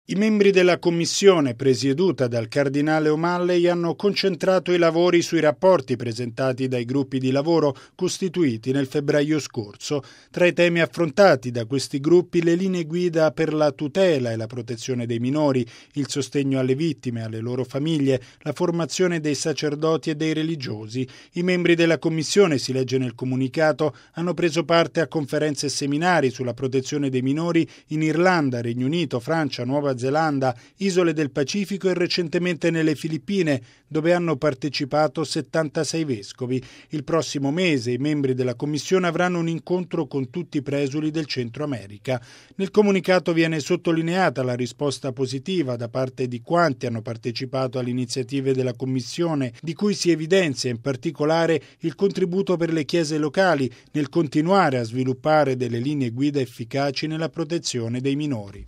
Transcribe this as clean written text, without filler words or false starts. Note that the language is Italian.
I membri della commissione, presieduta dal cardinale O'Malley, hanno concentrato i lavori sui rapporti presentati dai gruppi di lavoro costituiti nel febbraio scorso. Tra i temi affrontati da questi gruppi le linee guida per la tutela e la protezione dei minori, il sostegno alle vittime e alle loro famiglie, la formazione dei sacerdoti e dei religiosi. I membri della commissione, si legge nel comunicato, hanno preso parte a conferenze e seminari sulla protezione dei minori in Irlanda, Regno Unito, Francia, Nuova Zelanda, isole del Pacifico e recentemente nelle Filippine, dove hanno partecipato 76 vescovi. Il prossimo mese i membri della commissione avranno un incontro con tutti i presuli del Centro America. Nel comunicato viene sottolineata la risposta positiva da parte di quanti hanno partecipato alle iniziative della commissione, di cui si evidenzia in particolare il contributo per le chiese locali nel continuare a sviluppare delle linee guida efficaci nella protezione dei minori.